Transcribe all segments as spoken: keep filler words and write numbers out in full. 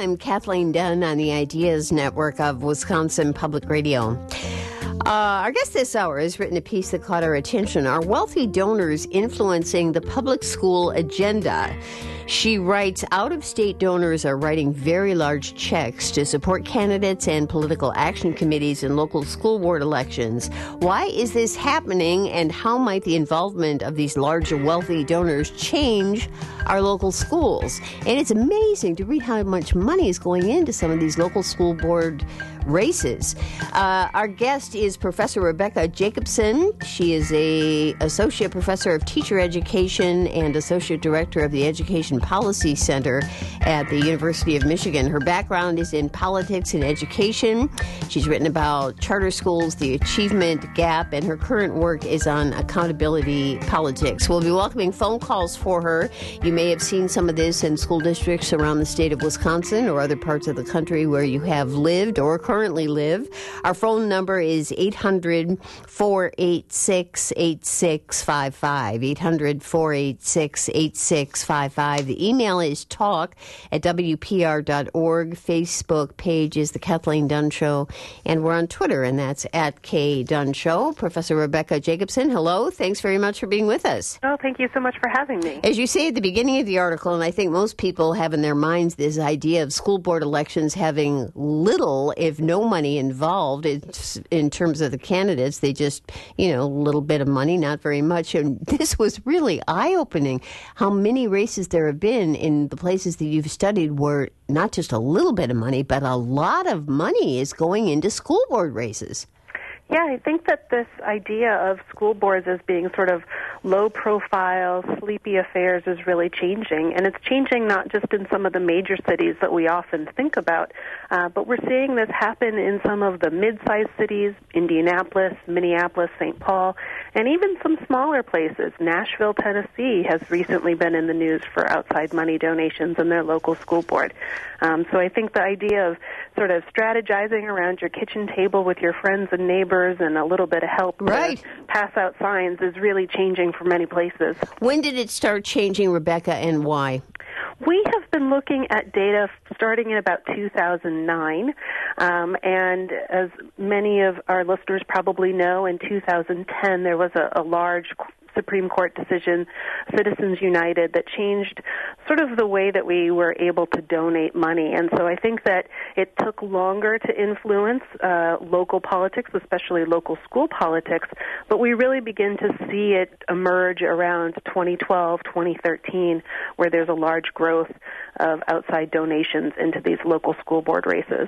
I'm Kathleen Dunn on the Ideas Network of Wisconsin Public Radio. Uh, our guest this hour has written a piece that caught our attention. Are wealthy donors influencing the public school agenda? She writes, out-of-state donors are writing very large checks to support candidates and political action committees in local school board elections. Why is this happening, and how might the involvement of these large wealthy donors change our local schools? And it's amazing to read how much money is going into some of these local school board races. Uh, our guest is Professor Rebecca Jacobson. She is a associate professor of teacher education and associate director of the Education Policy Center at the University of Michigan. Her background is in politics and education. She's written about charter schools, the achievement gap, and her current work is on accountability politics. We'll be welcoming phone calls for her. You may have seen some of this in school districts around the state of Wisconsin or other parts of the country where you have lived or currently live. Our phone number is eight hundred, four eight six, eight six five five, eight hundred, four eight six, eight six five five. The email is talk at W P R dot org. Facebook page is The Kathleen Dunn Show, and we're on Twitter, and that's at K Dunn Show. Professor Rebecca Jacobson, hello. Thanks very much for being with us. Oh, thank you so much for having me. As you say at the beginning of the article, and I think most people have in their minds this idea of school board elections having little, if no money involved it's in terms of the candidates. They just, you know, a little bit of money, not very much. And this was really eye-opening how many races there have been in the places that you've studied where not just a little bit of money, but a lot of money is going into school board races. Yeah, I think that this idea of school boards as being sort of low-profile, sleepy affairs is really changing. And it's changing not just in some of the major cities that we often think about, uh, but we're seeing this happen in some of the mid-sized cities, Indianapolis, Minneapolis, Saint Paul, and even some smaller places. Nashville, Tennessee has recently been in the news for outside money donations in their local school board. Um, so I think the idea of sort of strategizing around your kitchen table with your friends and neighbors and a little bit of help right. to pass out signs is really changing for many places. When did it start changing, Rebecca, and why? We have been looking at data starting in about two thousand nine, um, and as many of our listeners probably know, in two thousand ten there was a, a large Supreme Court decision, Citizens United, that changed sort of the way that we were able to donate money. And so I think that it took longer to influence uh, local politics, especially local school politics, but we really begin to see it emerge around twenty twelve, twenty thirteen, where there's a large growth of outside donations into these local school board races.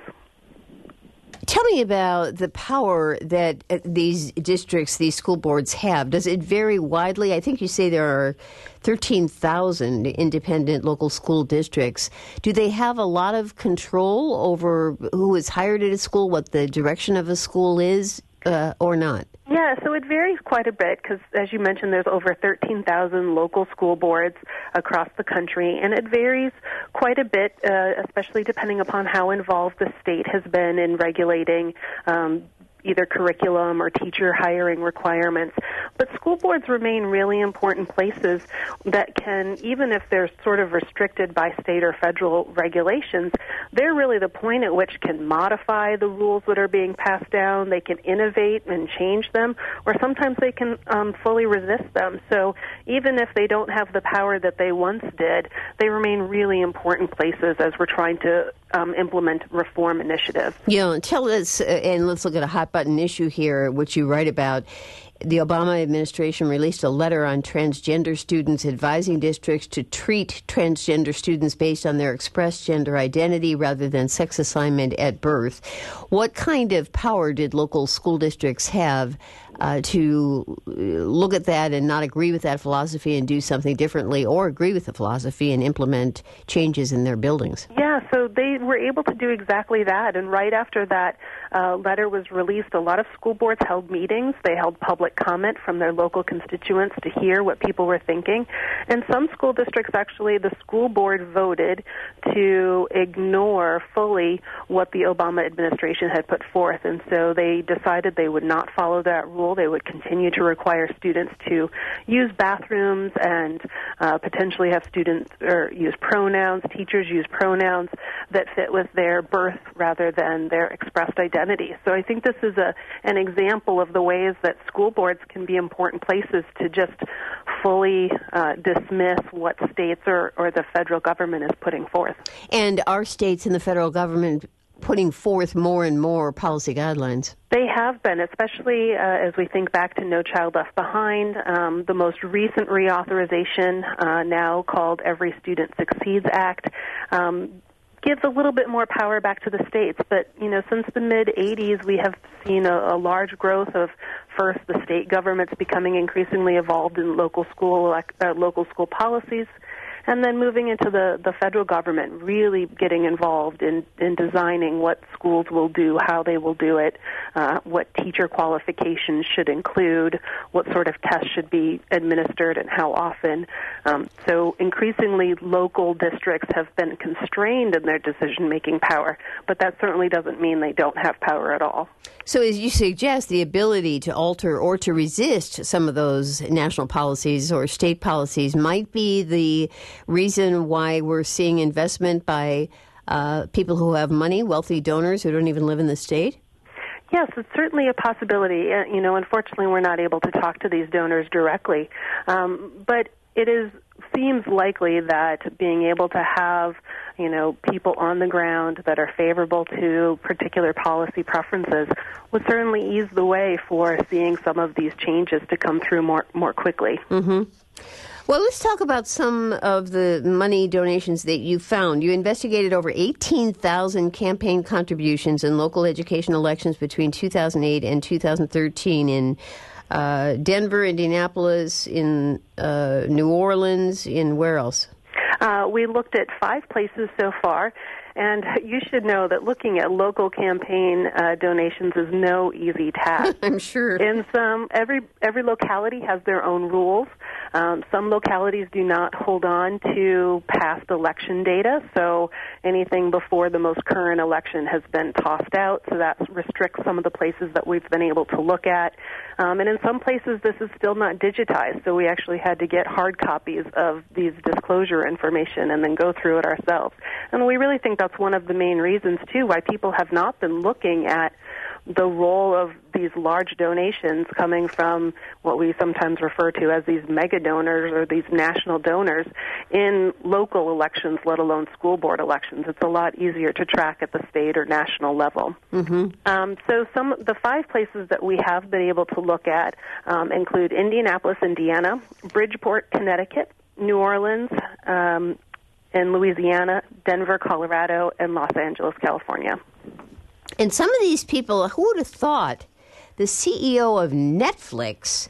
Tell me about the power that uh, these districts, these school boards have. Does it vary widely? I think you say there are thirteen thousand independent local school districts. Do they have a lot of control over who is hired at a school, what the direction of a school is, uh, or not? Yeah, so it varies quite a bit because, as you mentioned, there's over thirteen thousand local school boards across the country, and it varies quite a bit, uh, especially depending upon how involved the state has been in regulating um, either curriculum or teacher hiring requirements. But school boards remain really important places that can, even if they're sort of restricted by state or federal regulations, they're really the point at which can modify the rules that are being passed down. They can innovate and change them, or sometimes they can um, fully resist them. So even if they don't have the power that they once did, they remain really important places as we're trying to um, implement reform initiatives. Yeah, tell us, uh, and let's look at a hot button issue here, which you write about. The Obama administration released a letter on transgender students advising districts to treat transgender students based on their expressed gender identity rather than sex assignment at birth. What kind of power did local school districts have uh, to look at that and not agree with that philosophy and do something differently, or agree with the philosophy and implement changes in their buildings? Yeah, so they were able to do exactly that. And right after that uh, letter was released, a lot of school boards held meetings. They held public comment from their local constituents to hear what people were thinking. And some school districts, actually, the school board voted to ignore fully what the Obama administration had put forth. And so they decided they would not follow that rule. school. They would continue to require students to use bathrooms and uh, potentially have students or use pronouns, teachers use pronouns that fit with their birth rather than their expressed identity. So I think this is a an example of the ways that school boards can be important places to just fully uh, dismiss what states or, or the federal government is putting forth. And are states and the federal government putting forth more and more policy guidelines? They have been, especially uh, as we think back to No Child Left Behind. Um, the most recent reauthorization, uh, now called Every Student Succeeds Act, um, gives a little bit more power back to the states. But, you know, since the mid-eighties, we have seen a, a large growth of, first, the state governments becoming increasingly involved in local school, uh, local school policies, and then moving into the, the federal government, really getting involved in, in designing what schools will do, how they will do it, uh, what teacher qualifications should include, what sort of tests should be administered and how often. Um, so increasingly, local districts have been constrained in their decision-making power, but that certainly doesn't mean they don't have power at all. So as you suggest, the ability to alter or to resist some of those national policies or state policies might be the reason why we're seeing investment by uh, people who have money, wealthy donors who don't even live in the state? Yes, it's certainly a possibility. Uh, you know, unfortunately, we're not able to talk to these donors directly. Um, but it is seems likely that being able to have, you know, people on the ground that are favorable to particular policy preferences would certainly ease the way for seeing some of these changes to come through more more quickly. Mm-hmm. Well, let's talk about some of the money donations that you found. You investigated over eighteen thousand campaign contributions in local education elections between two thousand eight and two thousand thirteen in uh, Denver, Indianapolis, in uh, New Orleans, in where else? Uh, we looked at five places so far. And you should know that looking at local campaign uh, donations is no easy task. I'm sure. In some, every every locality has their own rules. Um, some localities do not hold on to past election data, so anything before the most current election has been tossed out. So that restricts some of the places that we've been able to look at. Um, and in some places, this is still not digitized, so we actually had to get hard copies of these disclosure information and then go through it ourselves. And we really think that's one of the main reasons, too, why people have not been looking at the role of these large donations coming from what we sometimes refer to as these mega donors or these national donors in local elections, let alone school board elections. It's a lot easier to track at the state or national level. Mm-hmm. Um, so some the five places that we have been able to look at um, include Indianapolis, Indiana, Bridgeport, Connecticut, New Orleans, um, in Louisiana, Denver, Colorado, and Los Angeles, California. And some of these people, who would have thought the C E O of Netflix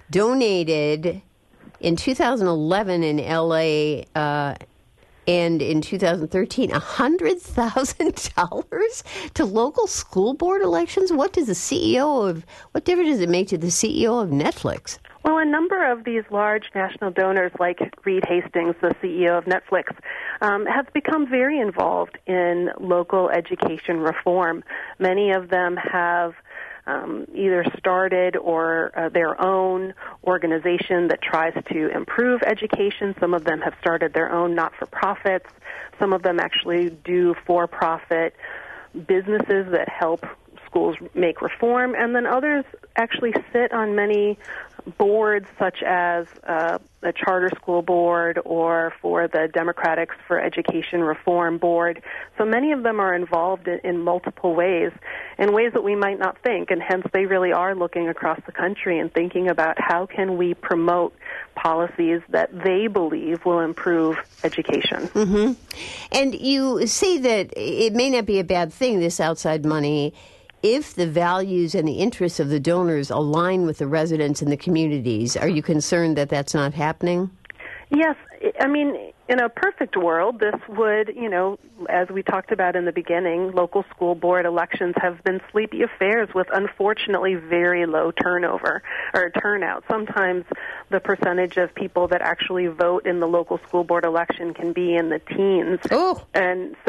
donated in two thousand eleven in L A uh, and in two thousand thirteen one hundred thousand dollars to local school board elections? What does the C E O of, what difference does it make to the C E O of Netflix? Well, a number of these large national donors, like Reed Hastings, the C E O of Netflix, um, have become very involved in local education reform. Many of them have um, either started or uh, their own organization that tries to improve education. Some of them have started their own not-for-profits. Some of them actually do for-profit businesses that help schools make reform, and then others actually sit on many boards, such as uh, the Charter School Board or for the Democrats for Education Reform Board. So many of them are involved in, in multiple ways, in ways that we might not think, and hence they really are looking across the country and thinking about how can we promote policies that they believe will improve education. Mm-hmm. And you say that it may not be a bad thing, this outside money, if the values and the interests of the donors align with the residents and the communities. Are you concerned that that's not happening? Yes. I mean, in a perfect world, this would, you know, as we talked about in the beginning, local school board elections have been sleepy affairs with unfortunately very low turnover or turnout. Sometimes the percentage of people that actually vote in the local school board election can be in the teens. Oh. And so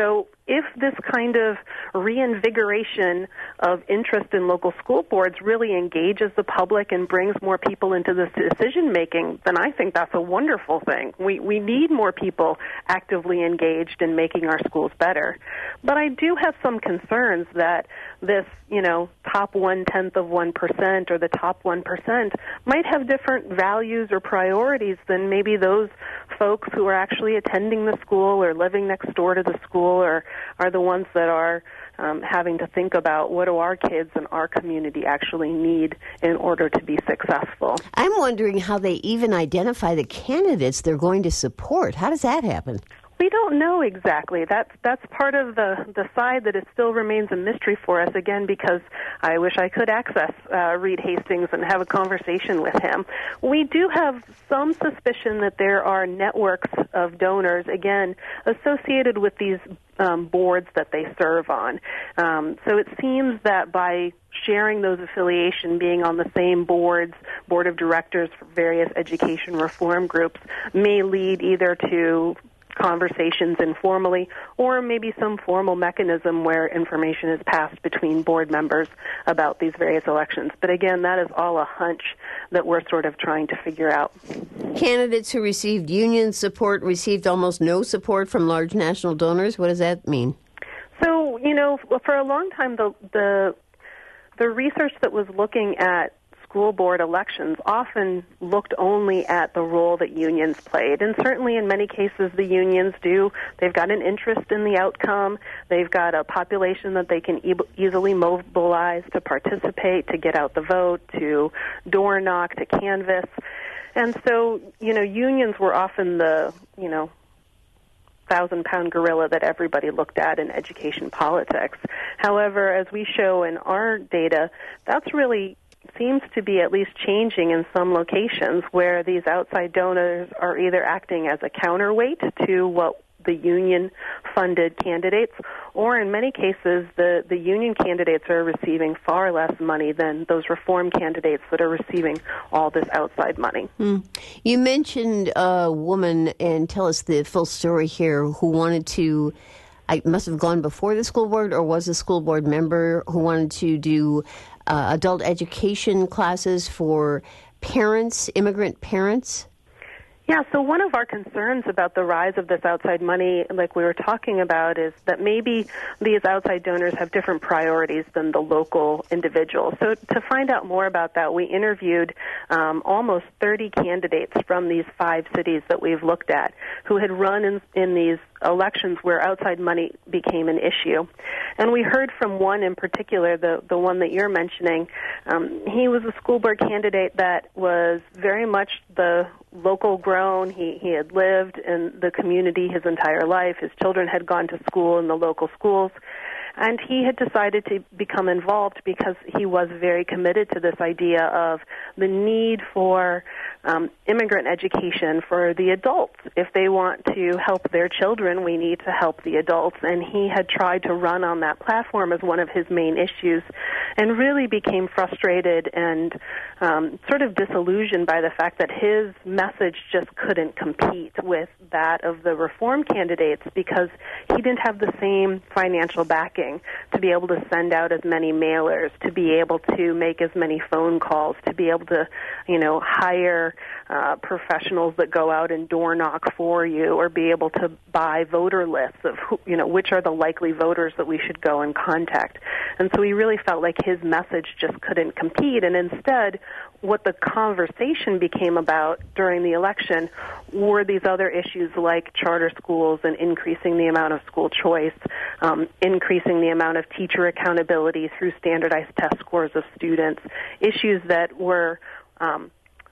if this kind of reinvigoration of interest in local school boards really engages the public and brings more people into this decision-making, then I think that's a wonderful thing. We we need more people actively engaged in making our schools better. But I do have some concerns that this, you know, top one-tenth of one percent or the top one percent might have different values or priorities than maybe those folks who are actually attending the school or living next door to the school or are the ones that are um, having to think about what do our kids and our community actually need in order to be successful. I'm wondering how they even identify the candidates they're going to support. How does that happen? We don't know exactly. That's that's part of the, the side that it still remains a mystery for us, again, because I wish I could access uh, Reed Hastings and have a conversation with him. We do have some suspicion that there are networks of donors, again, associated with these um, boards that they serve on. Um, so it seems that by sharing those affiliation, being on the same boards, board of directors for various education reform groups, may lead either to conversations informally or maybe some formal mechanism where information is passed between board members about these various elections. But again, that is all a hunch that we're sort of trying to figure out. Candidates who received union support received almost no support from large national donors. What does that mean? So, you know, for a long time, the the, the research that was looking at school board elections often looked only at the role that unions played. And certainly in many cases the unions do. They've got an interest in the outcome. They've got a population that they can e- easily mobilize to participate, to get out the vote, to door knock, to canvass. And so, you know, unions were often the, you know, thousand-pound gorilla that everybody looked at in education politics. However, as we show in our data, that's really seems to be at least changing in some locations where these outside donors are either acting as a counterweight to what the union-funded candidates, or in many cases the, the union candidates are receiving far less money than those reform candidates that are receiving all this outside money. Hmm. You mentioned a woman, and tell us the full story here, who wanted to, I must have gone before the school board or was a school board member who wanted to do uh, adult education classes for parents, immigrant parents. Yeah, so one of our concerns about the rise of this outside money, like we were talking about, is that maybe these outside donors have different priorities than the local individual. So to find out more about that, we interviewed um, almost thirty candidates from these five cities that we've looked at who had run in, in these elections where outside money became an issue. And we heard from one in particular, the, the one that you're mentioning. Um, he was a school board candidate that was very much the local grown. He, he had lived in the community his entire life. His children had gone to school in the local schools. And he had decided to become involved because he was very committed to this idea of the need for um, immigrant education for the adults. If they want to help their children, we need to help the adults. And he had tried to run on that platform as one of his main issues and really became frustrated and um, sort of disillusioned by the fact that his message just couldn't compete with that of the reform candidates because he didn't have the same financial backing to be able to send out as many mailers, to be able to make as many phone calls, to be able to, you know, hire uh, professionals that go out and door knock for you, or be able to buy voter lists of, who, you know, which are the likely voters that we should go and contact. And so he really felt like his message just couldn't compete, and instead what the conversation became about during the election were these other issues like charter schools and increasing the amount of school choice, um, increasing the amount of teacher accountability through standardized test scores of students, issues that were um,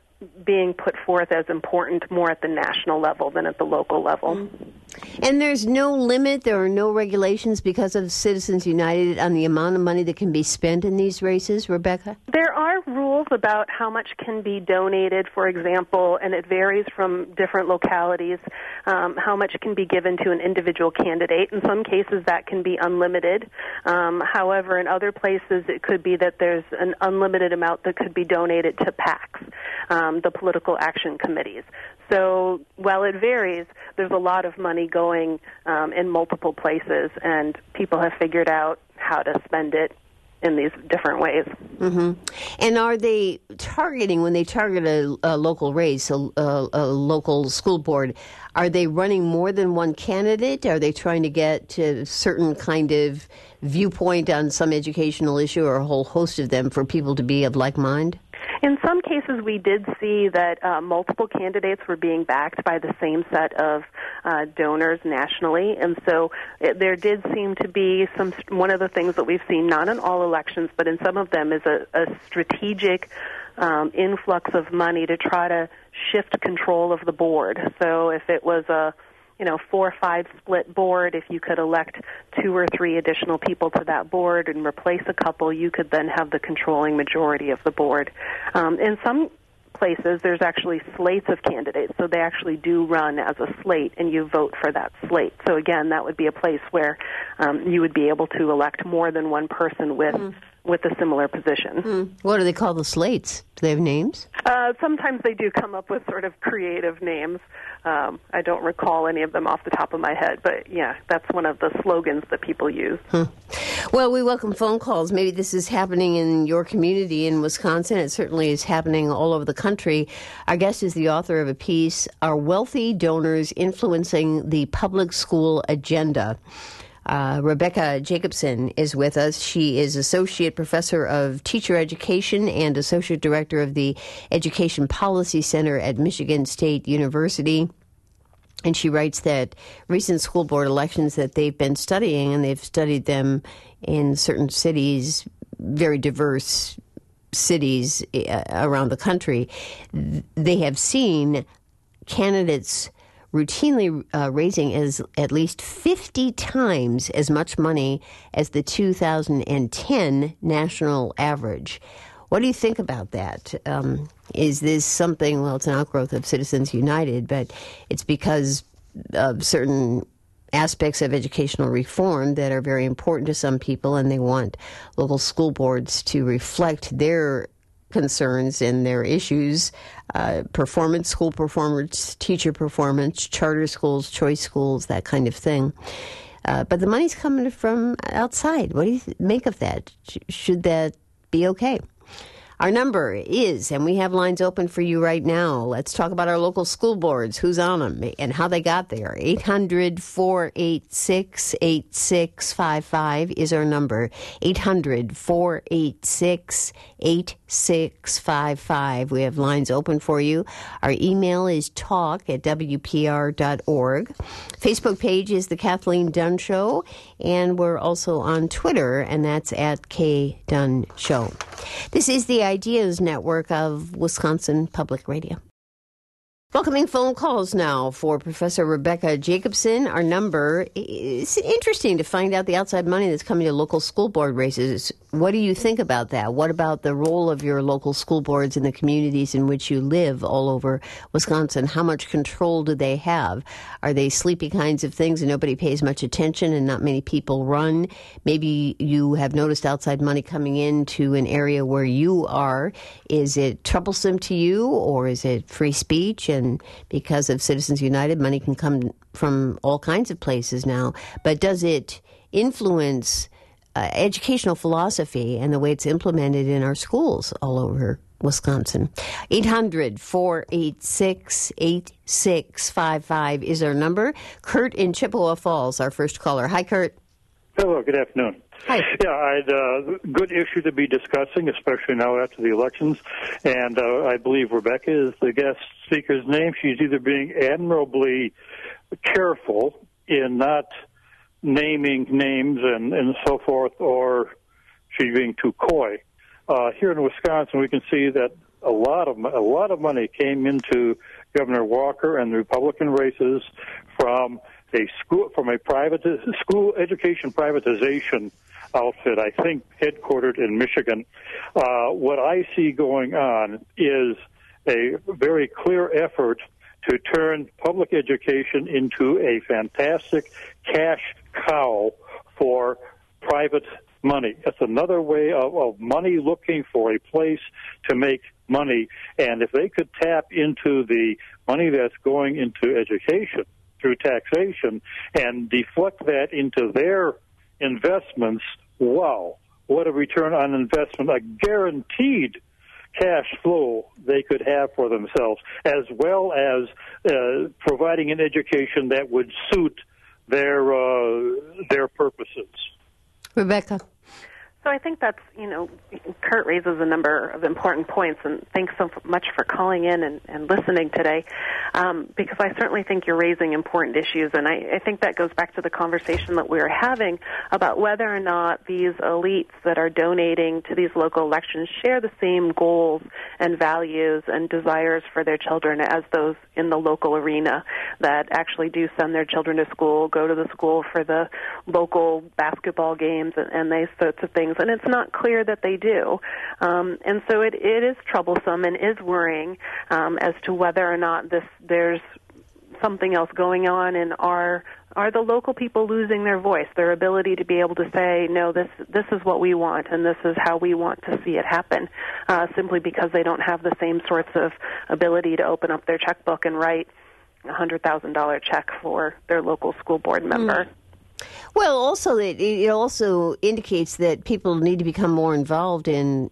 being put forth as important more at the national level than at the local level. Mm-hmm. And there's no limit, there are no regulations because of Citizens United on the amount of money that can be spent in these races, Rebecca? There are rules about how much can be donated, for example, and it varies from different localities, um, how much can be given to an individual candidate. In some cases, that can be unlimited. Um, however, in other places, it could be that there's an unlimited amount that could be donated to PACs. um, the political action committees. So while it varies, there's a lot of money going um, in multiple places, and people have figured out how to spend it in these different ways. Mm-hmm. And are they targeting, when they target a, a local race, a, a, a local school board, are they running more than one candidate? Are they trying to get to a certain kind of viewpoint on some educational issue, or a whole host of them for people to be of like mind? In some cases, we did see that uh, multiple candidates were being backed by the same set of uh, donors nationally, and so it, there did seem to be some. One of the things that we've seen, not in all elections, but in some of them, is a, a strategic um, influx of money to try to shift control of the board. So if it was a you know, four or five split board, if you could elect two or three additional people to that board and replace a couple, you could then have the controlling majority of the board. Um, in some places, there's actually slates of candidates, so they actually do run as a slate, and you vote for that slate. So again, that would be a place where um, you would be able to elect more than one person with mm. with a similar position. Mm. What do they call the slates? Do they have names? Uh, sometimes they do come up with sort of creative names. Um, I don't recall any of them off the top of my head, but yeah, that's one of the slogans that people use. Huh. Well, we welcome phone calls. Maybe this is happening in your community in Wisconsin. It certainly is happening all over the country. Our guest is the author of a piece, Are Wealthy Donors Influencing the Public School Agenda? Uh, Rebecca Jacobson is with us. She is Associate Professor of Teacher Education and Associate Director of the Education Policy Center at Michigan State University. And she writes that recent school board elections that they've been studying, and they've studied them in certain cities, very diverse cities uh, around the country, they have seen candidates routinely uh, raising as at least fifty times as much money as the two thousand ten national average. What do you think about that? Um, is this something, well, it's an outgrowth of Citizens United, but it's because of certain aspects of educational reform that are very important to some people, and they want local school boards to reflect their concerns and their issues, uh, performance, school performance, teacher performance, charter schools, choice schools, that kind of thing. Uh, but the money's coming from outside. What do you th- make of that? Sh- should that be okay? Our number is, and we have lines open for you right now. Let's talk about our local school boards, who's on them, and how they got there. eight hundred, four eight six, eight six five five is our number. eight hundred, four eight six, eight six five five. We have lines open for you. Our email is talk at w p r dot org. Facebook page is The Kathleen Dunn Show, and we're also on Twitter, and that's at K Dunn Show. This is the Ideas Network of Wisconsin Public Radio. Welcoming phone calls now for Professor Rebecca Jacobson. Our number is interesting to find out the outside money that's coming to local school board races. What do you think about that? What about the role of your local school boards in the communities in which you live all over Wisconsin? How much control do they have? Are they sleepy kinds of things and nobody pays much attention and not many people run? Maybe you have noticed outside money coming into an area where you are. Is it troublesome to you, or is it free speech? And And because of Citizens United, money can come from all kinds of places now. But does it influence uh, educational philosophy and the way it's implemented in our schools all over Wisconsin? eight hundred, four eight six, eight six five five is our number. Kurt in Chippewa Falls, our first caller. Hi, Kurt. Hello, good afternoon. Hi. Yeah, I'd, uh, good issue to be discussing, especially now after the elections. And uh, I believe Rebecca is the guest speaker's name. She's either being admirably careful in not naming names and, and so forth, or she's being too coy. Uh, here in Wisconsin, we can see that a lot of a lot of money came into Governor Walker and the Republican races from a school from a private school education privatization outfit, I think headquartered in Michigan. Uh, what I see going on is a very clear effort to turn public education into a fantastic cash cow for private money. It's another way of, of money looking for a place to make money. And if they could tap into the money that's going into education through taxation and deflect that into their investments, wow, what a return on investment, a guaranteed cash flow they could have for themselves, as well as uh, providing an education that would suit their uh, their purposes. Rebecca. So I think that's, you know, Kurt raises a number of important points, and thanks so much for calling in and, and listening today, um, because I certainly think you're raising important issues, and I, I think that goes back to the conversation that we were having about whether or not these elites that are donating to these local elections share the same goals and values and desires for their children as those in the local arena that actually do send their children to school, go to the school for the local basketball games and, and these sorts of things. And it's not clear that they do. Um, and so it, it is troublesome and is worrying um, as to whether or not this there's something else going on, and are are the local people losing their voice, their ability to be able to say, no, this this is what we want and this is how we want to see it happen, uh, simply because they don't have the same sorts of ability to open up their checkbook and write a one hundred thousand dollars check for their local school board member. Mm. Well, also it, it also indicates that people need to become more involved in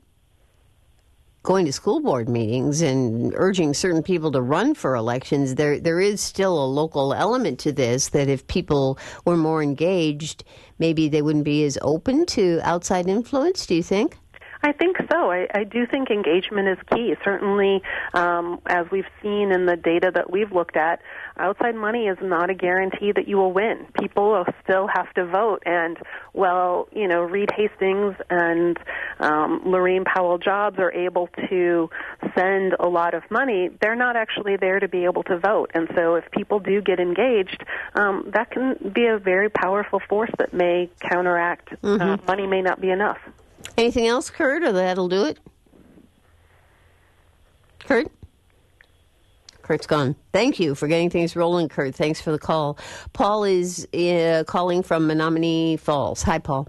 going to school board meetings and urging certain people to run for elections. There, there is still a local element to this, that if people were more engaged, maybe they wouldn't be as open to outside influence, do you think? I think so. I, I do think engagement is key. Certainly, um, as we've seen in the data that we've looked at, outside money is not a guarantee that you will win. People still have to vote. And, well, you know, Reed Hastings and um, Lorraine Powell Jobs are able to send a lot of money. They're not actually there to be able to vote. And so if people do get engaged, um, that can be a very powerful force that may counteract. Mm-hmm. Uh, money may not be enough. Anything else, Kurt, or that'll do it? Kurt? Kurt's gone. Thank you for getting things rolling, Kurt. Thanks for the call. Paul is uh, calling from Menominee Falls. Hi, Paul.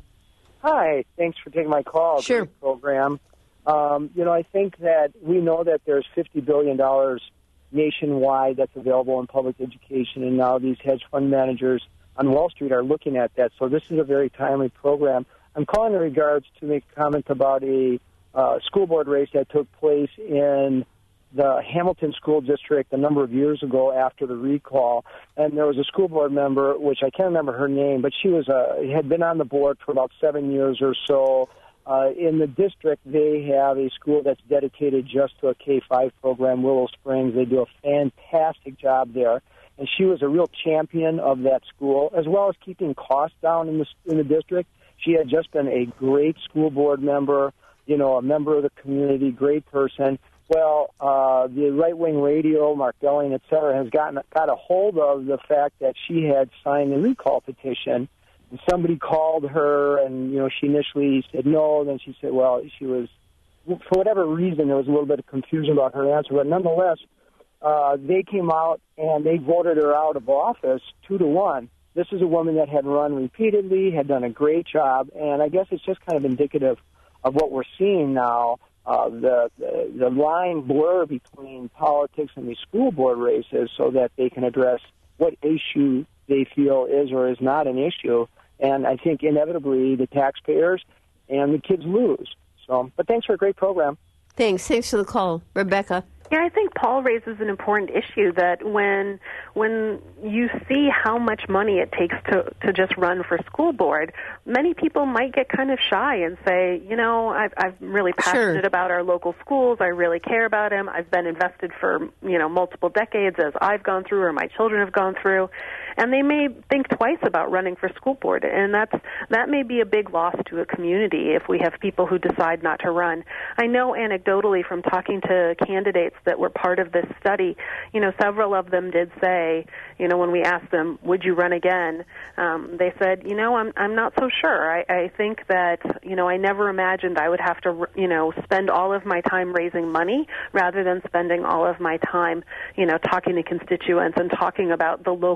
Hi. Thanks for taking my call. Sure. Great program. Um, you know, I think that we know that there's fifty billion dollars nationwide that's available in public education, and now these hedge fund managers on Wall Street are looking at that. So this is a very timely program. I'm calling in regards to make a comment about a uh, school board race that took place in the Hamilton School District a number of years ago after the recall. And there was a school board member, which I can't remember her name, but she was uh, had been on the board for about seven years or so. Uh, in the district, they have a school that's dedicated just to a K five program, Willow Springs. They do a fantastic job there. And she was a real champion of that school, as well as keeping costs down in the, in the district. She had just been a great school board member, you know, a member of the community, great person. Well, uh, the right-wing radio, Mark Belling, et cetera, has gotten got a hold of the fact that she had signed the recall petition. And somebody called her, and, you know, she initially said no. Then she said, well, she was, for whatever reason, there was a little bit of confusion about her answer. But nonetheless, uh, they came out and they voted her out of office two to one. This is a woman that had run repeatedly, had done a great job, and I guess it's just kind of indicative of what we're seeing now, uh, the, the the line blur between politics and these school board races so that they can address what issue they feel is or is not an issue. And I think inevitably the taxpayers and the kids lose. So, but thanks for a great program. Thanks. Thanks for the call. Rebecca. Yeah, I think Paul raises an important issue that when when you see how much money it takes to, to just run for school board, many people might get kind of shy and say, you know, I've, I'm really passionate sure. about our local schools. I really care about them. I've been invested for, you know, multiple decades as I've gone through or my children have gone through. And they may think twice about running for school board, and that's that may be a big loss to a community if we have people who decide not to run. I know anecdotally from talking to candidates that were part of this study, you know, several of them did say, you know, when we asked them, would you run again, um, they said, you know, I'm I'm not so sure. I, I think that, you know, I never imagined I would have to, you know, spend all of my time raising money rather than spending all of my time, you know, talking to constituents and talking about the local issues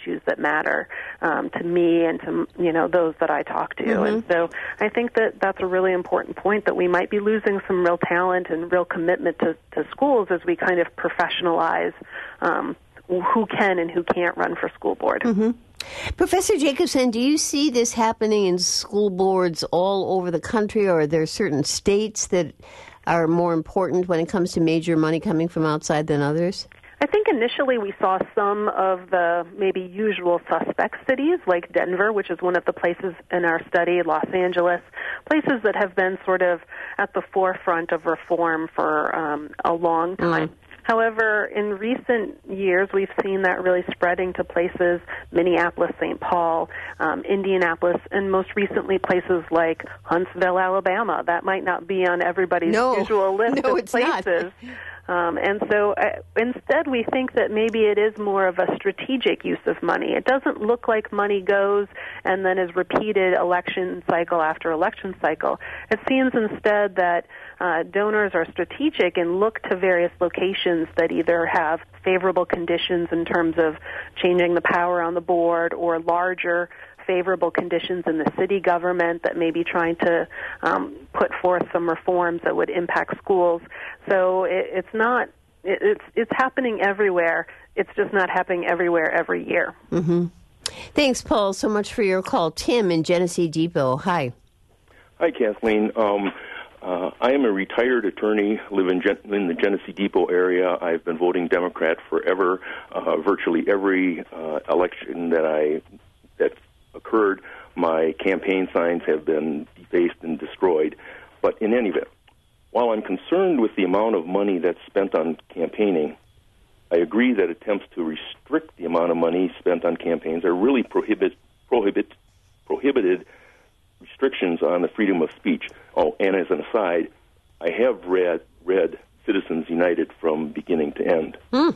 issues that matter um, to me and to, you know, those that I talk to. Mm-hmm. And so I think that that's a really important point, that we might be losing some real talent and real commitment to, to schools as we kind of professionalize um, who can and who can't run for school board. Mm-hmm. Professor Jacobson, do you see this happening in school boards all over the country, or are there certain states that are more important when it comes to major money coming from outside than others? I think initially we saw some of the maybe usual suspect cities like Denver, which is one of the places in our study, Los Angeles, places that have been sort of at the forefront of reform for um, a long time. Mm. However, in recent years, we've seen that really spreading to places, Minneapolis, Saint Paul, um, Indianapolis, and most recently places like Huntsville, Alabama. That might not be on everybody's no. usual list no, of it's places. Not. Um, and so uh, instead we think that maybe it is more of a strategic use of money. It doesn't look like money goes and then is repeated election cycle after election cycle. It seems instead that uh, donors are strategic and look to various locations that either have favorable conditions in terms of changing the power on the board or larger favorable conditions in the city government that may be trying to um, put forth some reforms that would impact schools. So it, it's not, it, it's it's happening everywhere. It's just not happening everywhere every year. Mm-hmm. Thanks, Paul, so much for your call. Tim in Genesee Depot. Hi. Hi, Kathleen. Um, uh, I am a retired attorney, live in, Gen- in the Genesee Depot area. I've been voting Democrat forever. Uh, virtually every uh, election that I that occurred, my campaign signs have been defaced and destroyed. But in any event, while I'm concerned with the amount of money that's spent on campaigning, I agree that attempts to restrict the amount of money spent on campaigns are really prohibit, prohibit, prohibited restrictions on the freedom of speech. Oh, and as an aside, I have read read Citizens United from beginning to end. Mm.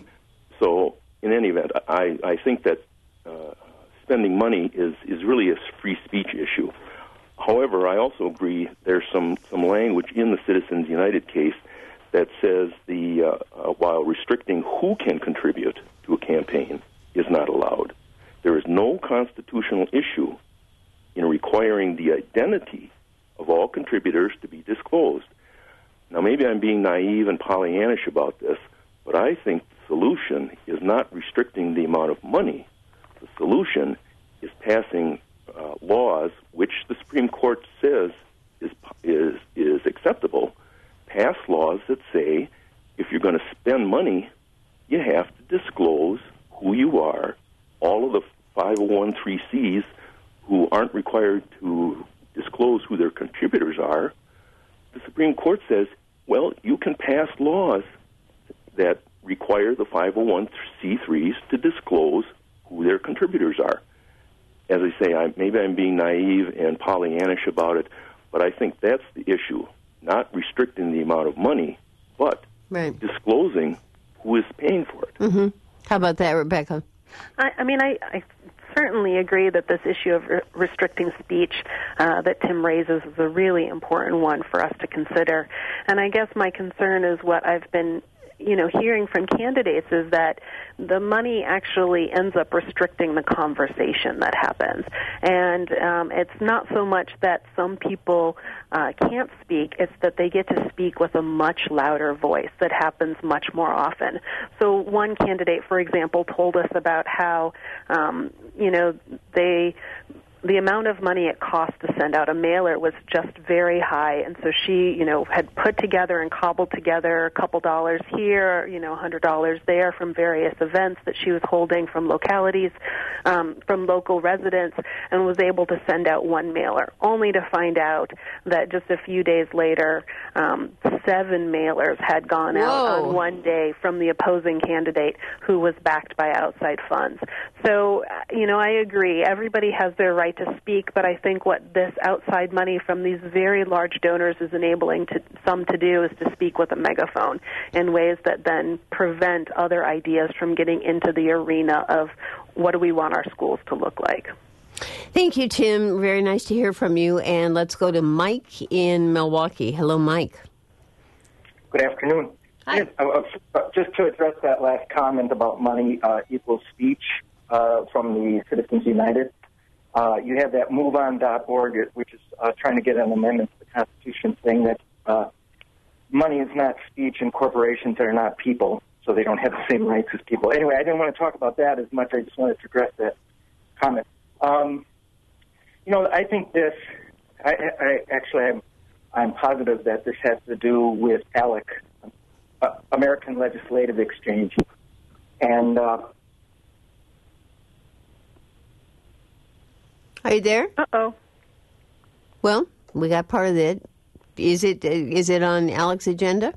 So in any event, I, I think that uh, spending money is, is really a free speech issue. However, I also agree there's some, some language in the Citizens United case that says the uh, uh, while restricting who can contribute to a campaign is not allowed, there is no constitutional issue in requiring the identity of all contributors to be disclosed. Now, maybe I'm being naive and Pollyannish about this, but I think the solution is not restricting the amount of money. The solution is passing uh, laws, which the Supreme Court says is is is acceptable. Pass laws that say if you're going to spend money, you have to disclose who you are. All of the five oh one c threes who aren't required to disclose who their contributors are, the Supreme Court says, well, you can pass laws that require the five oh one c threes to disclose who their contributors are. As I say, I, maybe I'm being naive and Pollyannish about it, but I think that's the issue, not restricting the amount of money, but right. disclosing who is paying for it. Mm-hmm. How about that, Rebecca? I, I mean, I, I certainly agree that this issue of re- restricting speech uh, that Tim raises is a really important one for us to consider. And I guess my concern is what I've been you know, hearing from candidates is that the money actually ends up restricting the conversation that happens. And um, it's not so much that some people uh, can't speak, it's that they get to speak with a much louder voice that happens much more often. So one candidate, for example, told us about how, um, you know, they... the amount of money it cost to send out a mailer was just very high, and so she, you know, had put together and cobbled together a couple dollars here, you know, a hundred dollars there from various events that she was holding from localities, um, from local residents, and was able to send out one mailer, only to find out that just a few days later, um, seven mailers had gone Whoa. out on one day from the opposing candidate who was backed by outside funds. So, you know, I agree. Everybody has their right to speak, but I think what this outside money from these very large donors is enabling to, some to do is to speak with a megaphone in ways that then prevent other ideas from getting into the arena of what do we want our schools to look like. Thank you, Tim. Very nice to hear from you. And let's go to Mike in Milwaukee. Hello, Mike. Good afternoon. Hi. Yes, uh, just to address that last comment about money uh, equals speech, uh, from the Citizens United. Uh, you have that move on dot org, which is uh, trying to get an amendment to the Constitution saying that uh, money is not speech and corporations are not people, so they don't have the same rights as people. Anyway, I didn't want to talk about that as much. I just wanted to address that comment. Um, you know, I think this, I, I actually, I'm, I'm positive that this has to do with ALEC, uh, American Legislative Exchange. And uh, are you there? Uh-oh. Well, we got part of it. Is it is it on Alec's agenda?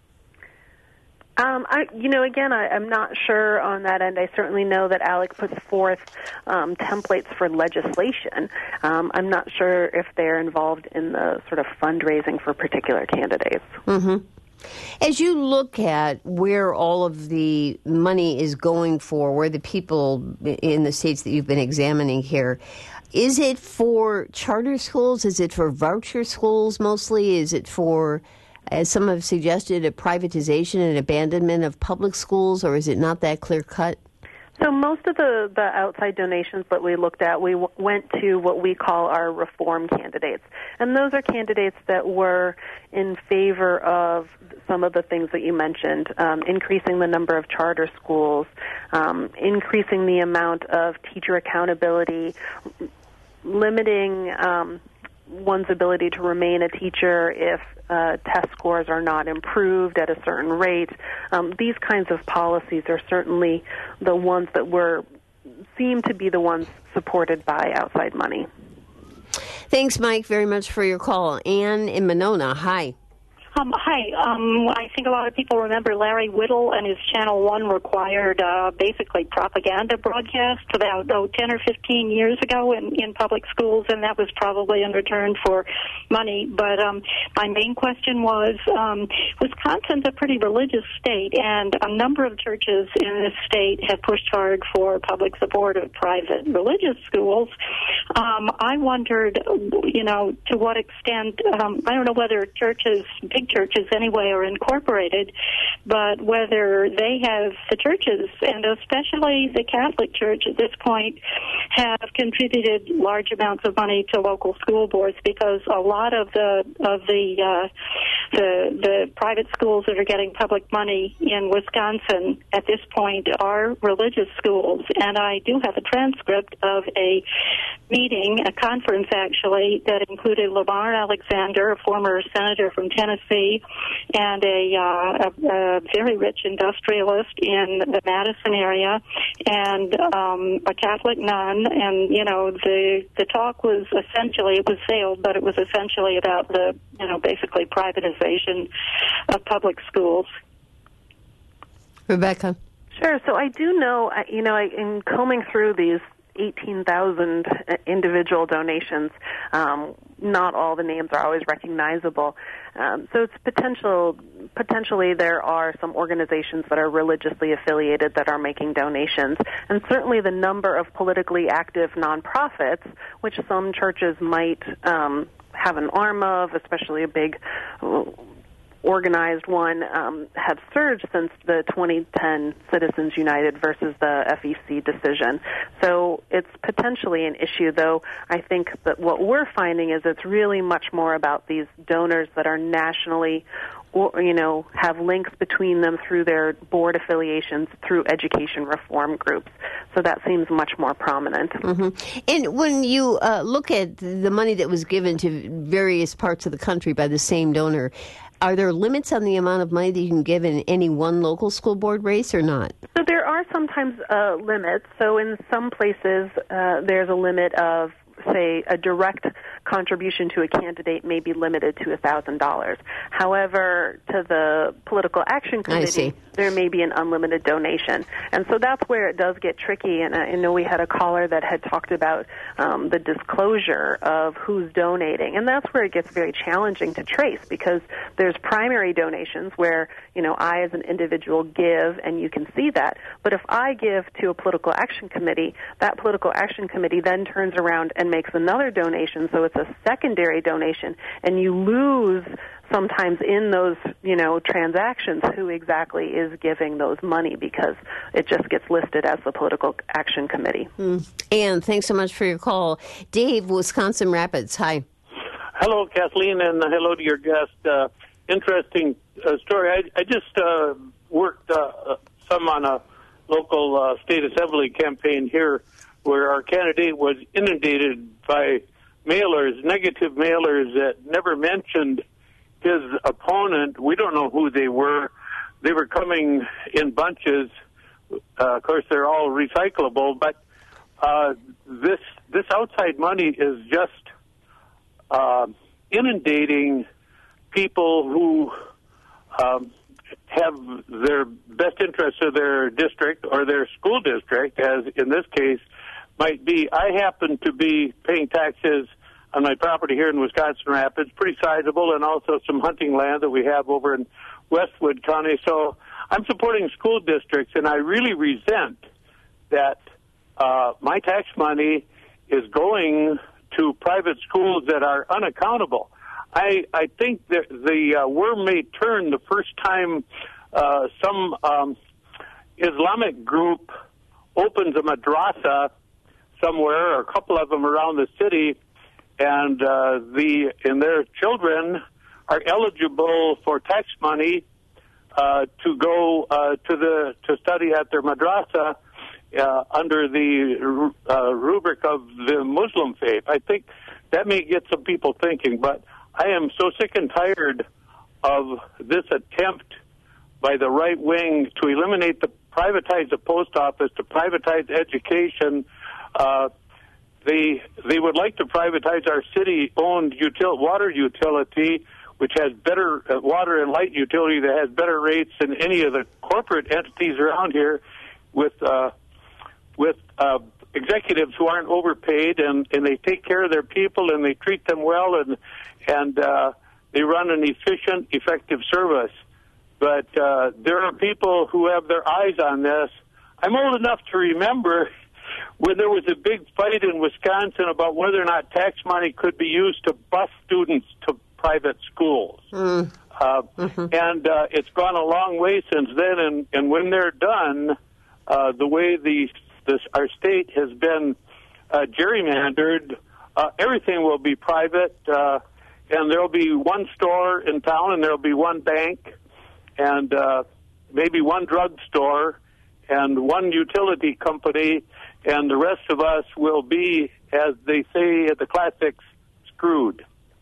Um, I, you know, again, I, I'm not sure on that end. I certainly know that ALEC puts forth um, templates for legislation. Um, I'm not sure if they're involved in the sort of fundraising for particular candidates. Mm-hmm. As you look at where all of the money is going for, where the people in the states that you've been examining here, is it for charter schools? Is it for voucher schools mostly? Is it for, as some have suggested, a privatization and abandonment of public schools, or is it not that clear cut? So most of the, the outside donations that we looked at, we w- went to what we call our reform candidates. And those are candidates that were in favor of some of the things that you mentioned, um, increasing the number of charter schools, um, increasing the amount of teacher accountability, limiting um, one's ability to remain a teacher if uh, test scores are not improved at a certain rate. Um, these kinds of policies are certainly the ones that were seem to be the ones supported by outside money. Thanks, Mike, very much for your call. Ann in Monona, hi. Um, hi. Um, I think a lot of people remember Larry Whittle and his Channel One required uh, basically propaganda broadcast about oh, ten or fifteen years ago in, in public schools, and that was probably in return for money. But um, my main question was, um, Wisconsin's a pretty religious state, and a number of churches in this state have pushed hard for public support of private religious schools. Um, I wondered, you know, to what extent, um, I don't know whether churches, big churches anyway, are incorporated, but whether they have, the churches, and especially the Catholic Church at this point, have contributed large amounts of money to local school boards, because a lot of the of the uh, the the private schools that are getting public money in Wisconsin at this point are religious schools. And I do have a transcript of a meeting, a conference actually, that included Lamar Alexander, a former senator from Tennessee, and a, uh, a, a very rich industrialist in the Madison area, and um, a Catholic nun. And, you know, the the talk was essentially, it was veiled, but it was essentially about the, you know, basically privatization of public schools. Rebecca. Sure. So I do know, you know, in combing through these eighteen thousand individual donations, um, not all the names are always recognizable. Um, so it's potential, potentially there are some organizations that are religiously affiliated that are making donations. And certainly the number of politically active nonprofits, which some churches might um, have an arm of, especially a big organized one, um, have surged since the twenty ten Citizens United versus the F E C decision. So it's potentially an issue, though I think that what we're finding is it's really much more about these donors that are nationally, or, you know, have links between them through their board affiliations, through education reform groups. So that seems much more prominent. Mm-hmm. And when you uh, look at the money that was given to various parts of the country by the same donor, are there limits on the amount of money that you can give in any one local school board race or not? So there are sometimes uh, limits. So in some places, uh, there's a limit of, say, a direct contribution to a candidate may be limited to one thousand dollars. However, to the Political Action Committee, there may be an unlimited donation. And so that's where it does get tricky. And I know we had a caller that had talked about um, the disclosure of who's donating. And that's where it gets very challenging to trace, because there's primary donations where, you know, I as an individual give and you can see that. But if I give to a Political Action Committee, that Political Action Committee then turns around and makes another donation. So it's a secondary donation, and you lose sometimes in those, you know, transactions who exactly is giving those money, because it just gets listed as the Political Action Committee. Mm. Ann, thanks so much for your call. Dave, Wisconsin Rapids, hi. Hello, Kathleen, and hello to your guest. Uh, interesting uh, story. I, I just uh, worked uh, some on a local uh, state assembly campaign here where our candidate was inundated by mailers, negative mailers that never mentioned his opponent. We don't know who they were. They were coming in bunches. Uh, of course, they're all recyclable, but uh, this this outside money is just uh, inundating people who um, have their best interests of their district or their school district, as in this case might be. I happen to be paying taxes on my property here in Wisconsin Rapids, pretty sizable, and also some hunting land that we have over in Westwood County. So I'm supporting school districts, and I really resent that uh, my tax money is going to private schools that are unaccountable. I, I think that the uh, worm may turn the first time uh, some um, Islamic group opens a madrasa somewhere, or a couple of them around the city, and uh, the and their children are eligible for tax money uh, to go uh, to the to study at their madrasa uh, under the uh, rubric of the Muslim faith. I think that may get some people thinking, but I am so sick and tired of this attempt by the right wing to eliminate the privatize the post office, to privatize education. Uh, they they would like to privatize our city-owned util- water utility, which has better uh, water and light utility that has better rates than any of the corporate entities around here, with uh, with uh, executives who aren't overpaid, and, and they take care of their people and they treat them well, and and uh, they run an efficient, effective service. But uh, there are people who have their eyes on this. I'm old enough to remember when there was a big fight in Wisconsin about whether or not tax money could be used to bus students to private schools. Mm. Uh, mm-hmm. And uh, it's gone a long way since then, and, and when they're done, uh, the way the this, our state has been uh, gerrymandered, uh, everything will be private, uh, and there will be one store in town, and there will be one bank, and uh, maybe one drug store, and one utility company, and the rest of us will be, as they say at the classics, screwed.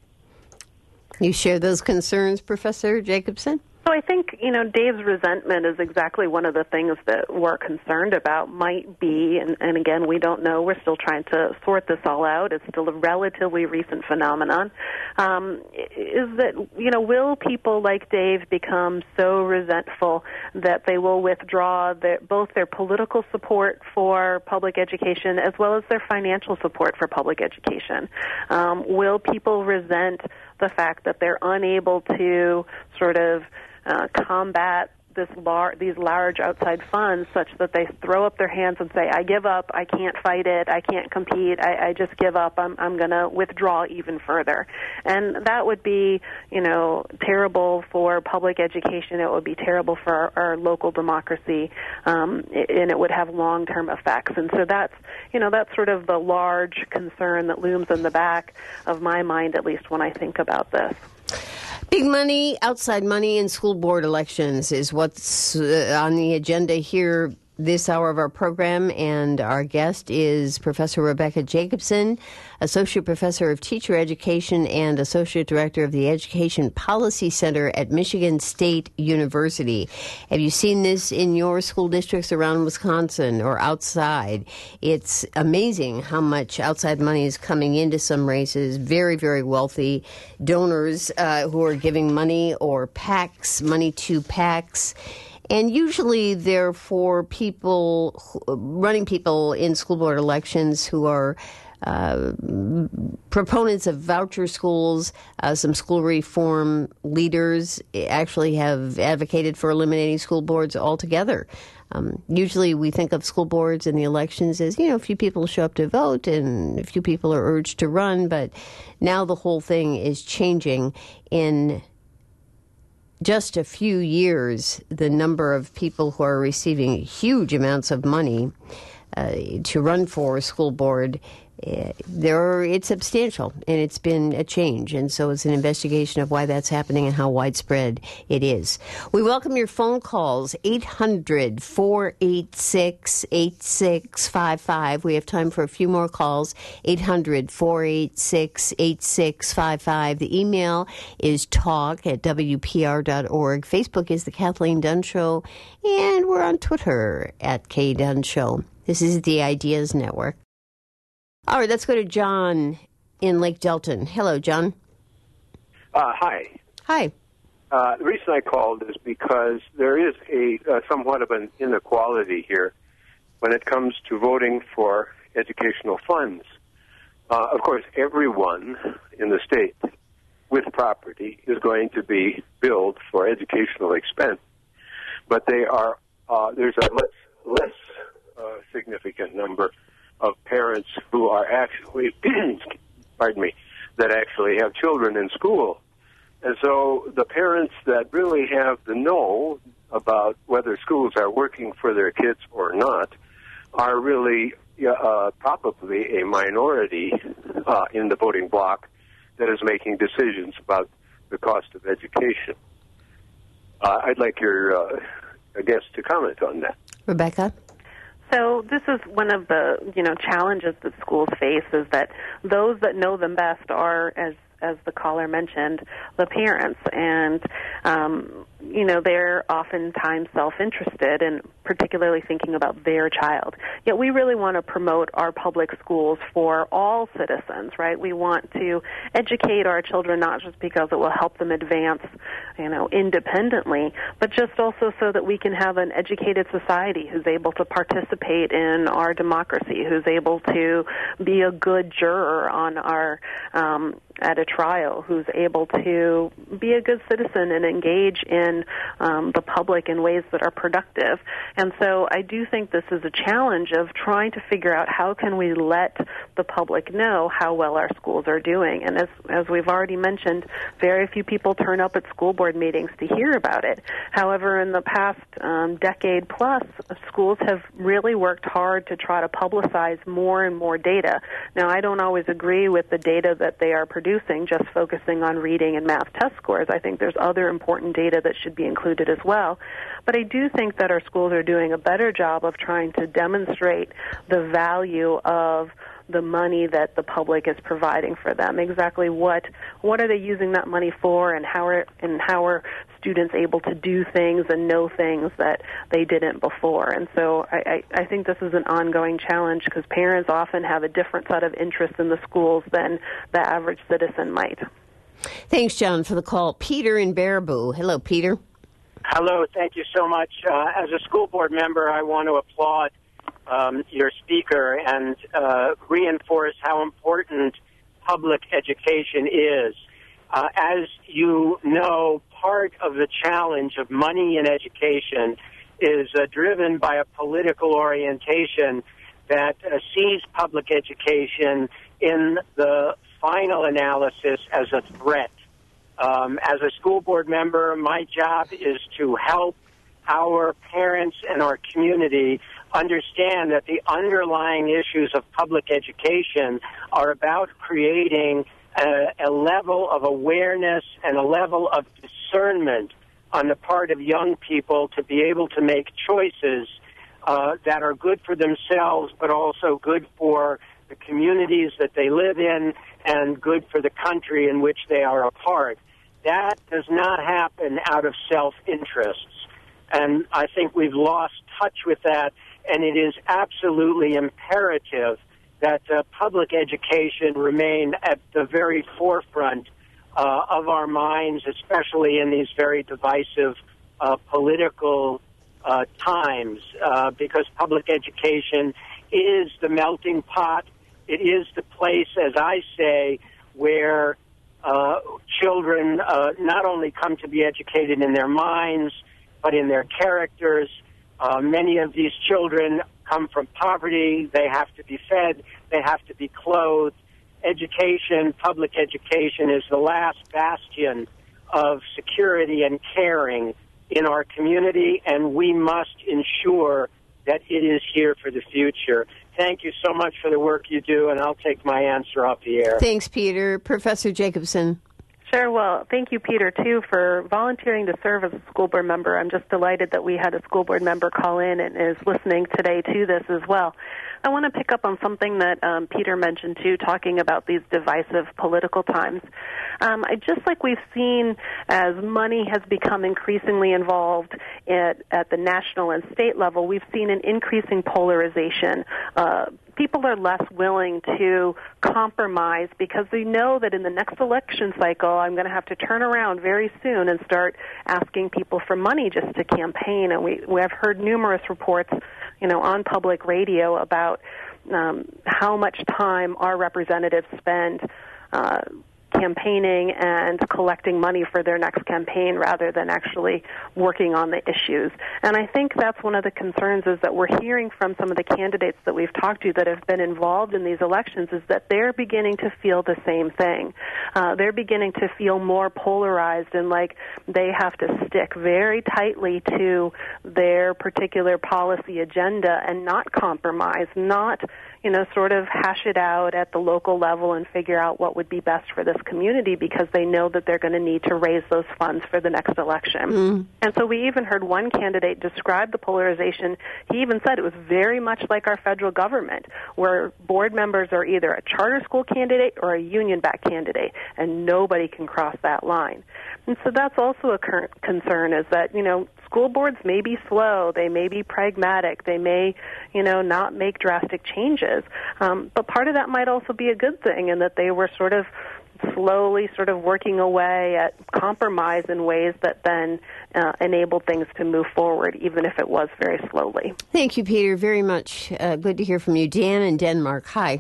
You share those concerns, Professor Jacobson? So I think, you know, Dave's resentment is exactly one of the things that we're concerned about. Might be, and, and again, we don't know. We're still trying to sort this all out. It's still a relatively recent phenomenon. Um, is that, you know, will people like Dave become so resentful that they will withdraw their, both their political support for public education as well as their financial support for public education? Um, will people resent the fact that they're unable to sort of Uh, combat this lar- these large outside funds such that they throw up their hands and say, I give up, I can't fight it, I can't compete, I, I just give up, I'm, I'm going to withdraw even further. And that would be, you know, terrible for public education. It would be terrible for our, our local democracy, um, and it would have long-term effects. And so that's, you know, that's sort of the large concern that looms in the back of my mind, at least when I think about this. Big money, outside money in school board elections is what's uh, on the agenda here this hour of our program, and our guest is Professor Rebecca Jacobson, Associate Professor of Teacher Education and Associate Director of the Education Policy Center at Michigan State University. Have you seen this in your school districts around Wisconsin or outside? It's amazing how much outside money is coming into some races. Very, very wealthy donors uh, who are giving money or PACs, money to PACs. And usually they're for people, running people in school board elections who are uh, proponents of voucher schools. Uh, some school reform leaders actually have advocated for eliminating school boards altogether. Um, usually we think of school boards and the elections as, you know, a few people show up to vote and a few people are urged to run, but now the whole thing is changing in just a few years, the number of people who are receiving huge amounts of money uh, to run for a school board, uh, there it's substantial, and it's been a change. And so it's an investigation of why that's happening and how widespread it is. We welcome your phone calls, eight hundred, four eight six, eight six five five. We have time for a few more calls, eight hundred, four eight six, eight six five five. The email is talk at W P R dot org. Facebook is The Kathleen Dunn Show, and we're on Twitter at K Dunn Show. This is the Ideas Network. All right, let's go to John in Lake Delton. Hello, John. Uh, hi. Hi. Uh, the reason I called is because there is a uh, somewhat of an inequality here when it comes to voting for educational funds. Uh, of course, everyone in the state with property is going to be billed for educational expense, but they are uh, there's a less, less uh, significant number of parents who are actually, pardon me, that actually have children in school. And so the parents that really have the know about whether schools are working for their kids or not are really uh, probably a minority uh, in the voting bloc that is making decisions about the cost of education. Uh, I'd like your uh, guest to comment on that. Rebecca? So this is one of the, you know, challenges that schools face, is that those that know them best are, as as the caller mentioned, the parents. And, um, you know, they're oftentimes self-interested and particularly thinking about their child. Yet we really want to promote our public schools for all citizens, right? We want to educate our children not just because it will help them advance, you know, independently, but just also so that we can have an educated society who's able to participate in our democracy, who's able to be a good juror on our um, at a trial, who's able to be a good citizen and engage in um, the public in ways that are productive. And so I do think this is a challenge of trying to figure out how can we let the public know how well our schools are doing. And as, as we've already mentioned, very few people turn up at school board meetings to hear about it. However, in the past um, decade plus, schools have really worked hard to try to publicize more and more data. Now, I don't always agree with the data that they are producing, just focusing on reading and math test scores. I think there's other important data that should be included as well. But I do think that our schools are doing a better job of trying to demonstrate the value of the money that the public is providing for them. Exactly what what are they using that money for, and how are and how are students able to do things and know things that they didn't before. And so I, I, I think this is an ongoing challenge because parents often have a different set of interests in the schools than the average citizen might. Thanks, John, for the call. Peter in Baraboo. Hello, Peter. Hello, thank you so much. Uh, as a school board member, I want to applaud um, your speaker and uh, reinforce how important public education is. Uh, as you know, part of the challenge of money in education is uh, driven by a political orientation that uh, sees public education in the final analysis as a threat. Um, as a school board member, my job is to help our parents and our community understand that the underlying issues of public education are about creating a, a level of awareness and a level of discernment on the part of young people to be able to make choices uh, that are good for themselves, but also good for the communities that they live in and good for the country in which they are a part. That does not happen out of self-interests. And I think we've lost touch with that, and it is absolutely imperative that uh, public education remain at the very forefront uh, of our minds, especially in these very divisive uh, political uh, times, uh, because public education is the melting pot. It is the place, as I say, where uh, children uh, not only come to be educated in their minds, but in their characters. Uh, many of these children come from poverty. They have to be fed. They have to be clothed. Education, public education, is the last bastion of security and caring in our community, and we must ensure that it is here for the future. Thank you so much for the work you do, and I'll take my answer off the air. Thanks, Peter. Professor Jacobson. Sure. Well, thank you, Peter, too, for volunteering to serve as a school board member. I'm just delighted that we had a school board member call in and is listening today to this as well. I want to pick up on something that um, Peter mentioned, too, talking about these divisive political times. Um, I, just like we've seen as money has become increasingly involved at, at the national and state level, we've seen an increasing polarization. Uh, people are less willing to compromise because they know that in the next election cycle, I'm going to have to turn around very soon and start asking people for money just to campaign. And we, we have heard numerous reports, you know, on public radio about um, how much time our representatives spend uh, campaigning and collecting money for their next campaign rather than actually working on the issues. And I think that's one of the concerns is that we're hearing from some of the candidates that we've talked to that have been involved in these elections is that they're beginning to feel the same thing. Uh, they're beginning to feel more polarized and like they have to stick very tightly to their particular policy agenda and not compromise, not you know, sort of hash it out at the local level and figure out what would be best for this community because they know that they're going to need to raise those funds for the next election. Mm. And so we even heard one candidate describe the polarization. He even said it was very much like our federal government, where board members are either a charter school candidate or a union-backed candidate, and nobody can cross that line. And so that's also a current concern is that, you know, school boards may be slow, they may be pragmatic, they may, you know, not make drastic changes. Um, but part of that might also be a good thing in that they were sort of slowly sort of working away at compromise in ways that then uh, enabled things to move forward, even if it was very slowly. Thank you, Peter, very much. Uh, good to hear from you. Dan in Denmark, hi.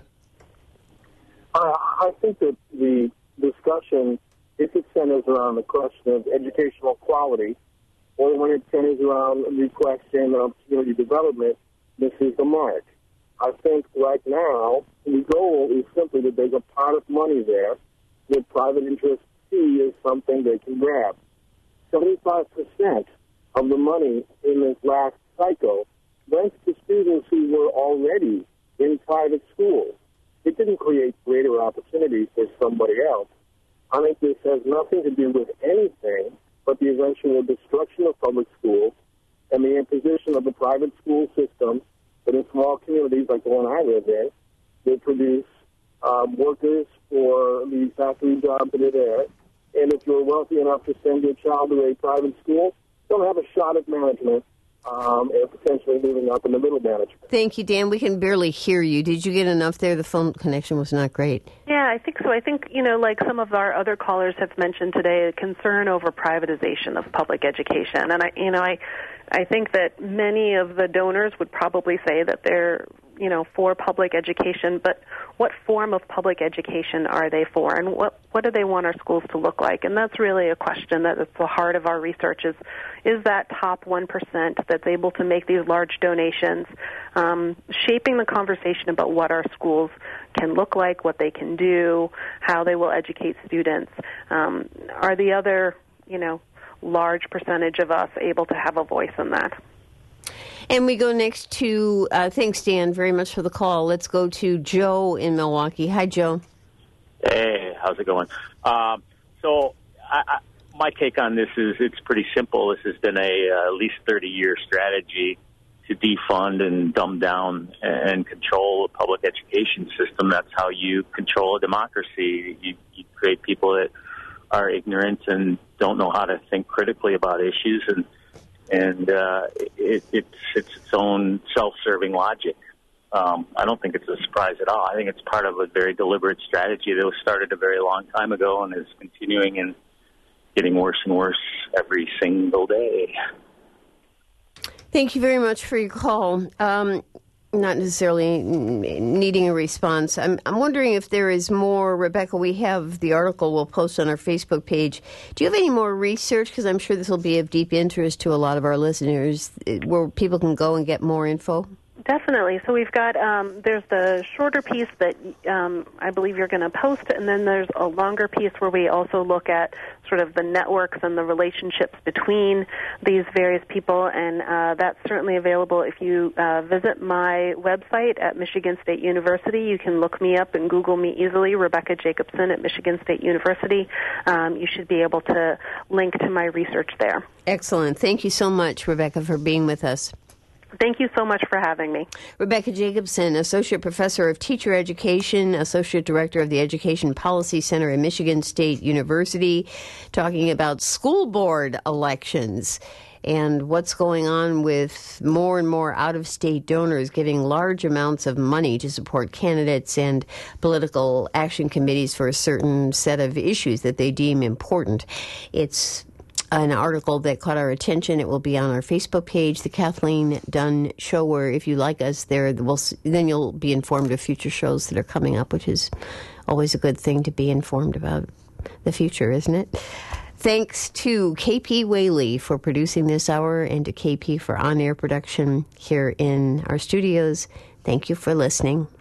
Uh, I think that the discussion, if it centers around the question of educational quality, or when it centers around the question of community development, this is the mark. I think right now the goal is simply that there's a pot of money there that private interests see as something they can grab. seventy-five percent of the money in this last cycle went to students who were already in private schools. It didn't create greater opportunities for somebody else. I think this has nothing to do with anything but the eventual destruction of public schools and the imposition of the private school system that in small communities like the one I live in will produce um, workers for the factory jobs that are there. And if you're wealthy enough to send your child to a private school, they'll have a shot at management um, and potentially moving up in the middle management. Thank you, Dan. We can barely hear you. Did you get enough there? The phone connection was not great. Yeah, I think so. I think, you know, like some of our other callers have mentioned today, a concern over privatization of public education. And, I, you know, I, I think that many of the donors would probably say that they're, you know, for public education, but what form of public education are they for, and what what do they want our schools to look like? And that's really a question that at the heart of our research is, is that top one percent that's able to make these large donations, um, shaping the conversation about what our schools can look like, what they can do, how they will educate students. Um, are the other, you know, large percentage of us able to have a voice in that? And we go next to, uh, thanks, Dan, very much for the call. Let's go to Joe in Milwaukee. Hi, Joe. Hey, how's it going? Um, so I, I, my take on this is it's pretty simple. This has been a uh, at least thirty-year strategy to defund and dumb down and control the public education system. That's how you control a democracy. You, you create people that are ignorant and don't know how to think critically about issues, and and uh, it, it's it's its own self-serving logic. Um, I don't think it's a surprise at all. I think it's part of a very deliberate strategy that was started a very long time ago and is continuing and getting worse and worse every single day. Thank you very much for your call. Um, not necessarily needing a response. I'm, I'm wondering if there is more. Rebecca, we have the article we'll post on our Facebook page. Do you have any more research? Because I'm sure this will be of deep interest to a lot of our listeners, where people can go and get more info. Definitely. So we've got, um, there's the shorter piece that um, I believe you're going to post, and then there's a longer piece where we also look at sort of the networks and the relationships between these various people, and uh, that's certainly available if you uh, visit my website at Michigan State University. You can look me up and Google me easily, Rebecca Jacobson at Michigan State University. Um, you should be able to link to my research there. Excellent. Thank you so much, Rebecca, for being with us. Thank you so much for having me. Rebecca Jacobson, Associate Professor of Teacher Education, Associate Director of the Education Policy Center at Michigan State University, talking about school board elections and what's going on with more and more out-of-state donors giving large amounts of money to support candidates and political action committees for a certain set of issues that they deem important. It's an article that caught our attention. It will be on our Facebook page, The Kathleen Dunn Show, where if you like us there, we'll, then you'll be informed of future shows that are coming up, which is always a good thing to be informed about the future, isn't it? Thanks to K P Whaley for producing this hour and to K P for on-air production here in our studios. Thank you for listening.